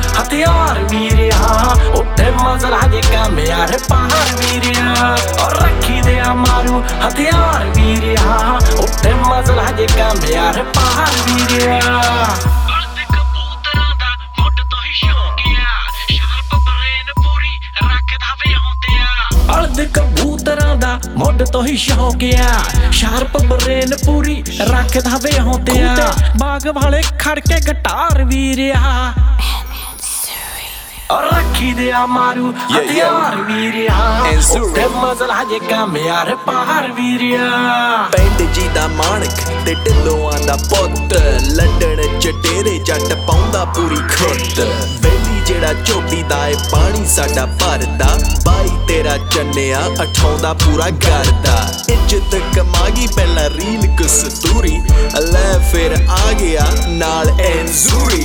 ਹਥਿਆਰ ਵੀਰਿਆ ਉੱਠੇ ਮਜ਼ਲ ਹਜੇ ਕੰਮ ਯਾਰ ਪਾਰ ਵੀਰਿਆ ਔਰ ਰੱਖੀ ਦੇ ਆ ਮਾਰੂ ਹਥਿਆਰ ਵੀਰਿਆ ਉੱਠੇ ਮਜ਼ਲ ਹਜੇ ਕੰਮ ਯਾਰ ਪਾਰ ਵੀਰਿਆ ਕਬੂਤਰਾਂ ਦਾ ਮੁੱਢ ਤੋਂ ਹੀ ਸ਼ੌਕ ਆ ਸ਼ਾਰਪ ਬਰੇਨ ਪੂਰੀ ਰੱਖਦਾ ਵੇ ਹੁੰਦਿਆ ਬਾਗ ਵਾਲੇ ਖੜ ਕੇ ਗਟਾਰ ਵੀਰਿਆ ਔਰ ਰੱਖੀ ਦੇ ਆ ਮਾਰੂ ਹਥਿਆਰ ਵੀਰਿਆ ਉੱਤੇ ਮਜ਼ਲ ਹਜੇ ਕੰਮ ਯਾਰ ਪਾਰ ਵੀਰਿਆ ਪਿੰਡ ਜੀ ਦਾ ਮਾਣਕ ਤੇ ਢਿੱਲੋਆਂ ਦਾ ਪੁੱਤ ਲੰਡਨ ਚ ਡੇਰੇ ਜੱਟ ਪਾਉਂਦਾ ਪੂਰੀ ਖੁੱਤ ਵੇਲੀ ਜਿਹੜਾ ਝੋਟੀ ਦਾ ਏ ਪਾਣੀ ਸਾਡਾ ਭਰਦਾ ਬਾਈ ਤੇਰਾ ਚੰਨਿਆ ਅਠਾਉਂਦਾ ਪੂਰਾ ਕਰਦਾ ਇੱਜ਼ਤ ਕਮਾ ਗਈ ਪਹਿਲਾਂ ਰੀਲ ਕਸਤੂਰੀ ਲੈ ਫਿਰ ਆ ਗਿਆ ਨਾਲ ਐਨਜ਼ੂਰੀ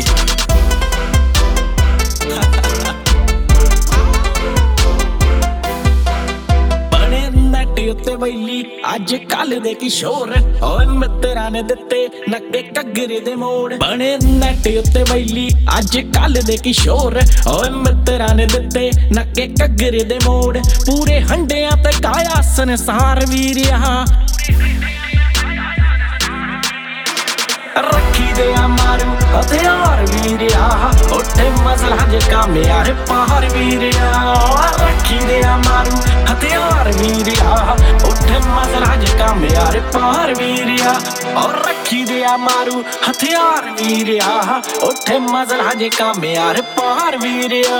ਉੱਤੇ ਵੈਲੀ ਅੱਜ ਕੱਲ ਦੇ ਕਿਸ਼ੋਰ ਓਏ ਮਿੱਤਰਾਂ ਨੇ ਦਿੱਤੇ ਨੱਕੇ ਘੱਗਰੇ ਦੇ ਮੋੜ ਬਣੇ ਨੈਟ ਉੱਤੇ ਵੈਲੀ ਅੱਜ ਕੱਲ ਦੇ ਕਿਸ਼ੋਰ ਓਏ ਮਿੱਤਰਾਂ ਨੇ ਦਿੱਤੇ ਨੱਕੇ ਘੱਗਰੇ ਦੇ ਮੋੜ ਪੂਰੇ ਹੰਡਿਆਂ ਤੇ ਕਾਇਆ ਸੰਸਾਰ ਵੀਰਿਆ ਰੱਖੀ ਦੇ ਆ ਮਾਰੂ ਹਥਿਆਰ ਵੀਰਿਆ ਉੱਠੇ ਮਜ਼ਲ ਹਜੇ ਕੰਮ ਯਾਰ ਪਾਰ ਵੀਰਿਆ ਰੱਖੀ ਦੇ ਆ ਮਾਰੂ ਹਥਿਆਰ ਵੀਰਿਆ ਉੱਠੇ ਮਜ਼ਲ ਹਜੇ ਕੰਮ ਯਾਰ ਪਾਰ ਵੀਰਿਆ ਔਰ ਰੱਖੀ ਦੇ ਆ ਮਾਰੂ ਹਥਿਆਰ ਵੀਰਿਆ ਉੱਠੇ ਮਜ਼ਲ ਹਜੇ ਕੰਮ ਯਾਰ ਪਾਰ ਵੀਰਿਆ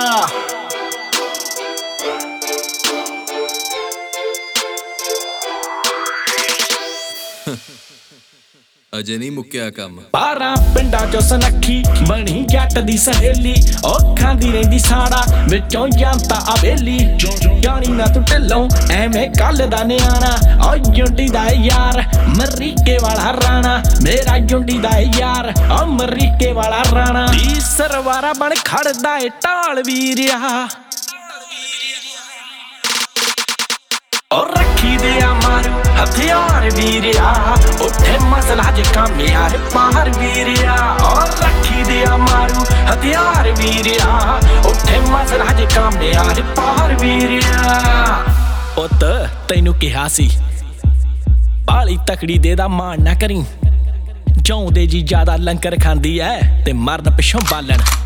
ਅਜੇ ਨਹੀਂ ਮੁੱਕਿਆ ਕੰਮ 12 ਪਿੰਡਾਂ ਚੋਂ ਸੁਨੱਖੀ ਬਣੀ ਜੱਟ ਦੀ ਸਹੇਲੀ ਔਖਾਂ ਦੀ ਰਹਿੰਦੀ ਸਾੜਾ ਵਿੱਚੋਂ ਜਾਂਦਾ ਅਵੇਲੀ ਜਾਣੀ ਨਾ ਤੂੰ ਢਿੱਲੋਂ ਐਵੇਂ ਕੱਲ ਦਾ ਨਿਆਣਾ ਓ ਜੁੰਡੀ ਦਾ ਯਾਰ ਮਰੀਕੇ ਵਾਲਾ ਰਾਣਾ ਮੇਰਾ ਜੁੰਡੀ ਦਾ ਯਾਰ ਓ ਮਰੀਕੇ ਵਾਲਾ ਰਾਣਾ ਦੀ ਸਰਵਾਰਾ ਬਣ ਖੜਦਾ ਏ ਢਾਲ ਵੀਰਿਆ ਔਰ ਰੱਖੀ ਦੇ ਆ ਮਾਰੂ ਹਥਿਆਰ ਵੀਰਿਆ ਉੱਠੇ ਮਜ਼ਲ ਹਜੇ ਕੰਮ ਯਾਰ ਪਾਰ ਵੀਰਿਆ ਔਰ ਰੱਖੀ ਦੇ ਆ ਮਾਰੂ ਹਥਿਆਰ ਵੀਰਿਆ ਉੱਠੇ ਮਜ਼ਲ ਹਜੇ ਕੰਮ ਯਾਰ ਪਾਰ ਵੀਰਿਆ ਪੁੱਤ ਤੈਨੂੰ ਕਿਹਾ ਸੀ ਬਾਲੀ ਤਕੜੀ ਦੇ ਦਾ ਮਾਣ ਨਾ ਕਰੀ ਜਿਉਂਦੇ ਜੀ ਜ਼ਿਆਦਾ ਲੰਕਰ ਖਾਂਦੀ ਐ ਤੇ ਮਰਨ ਪਿੱਛੋਂ ਬਾਲਣ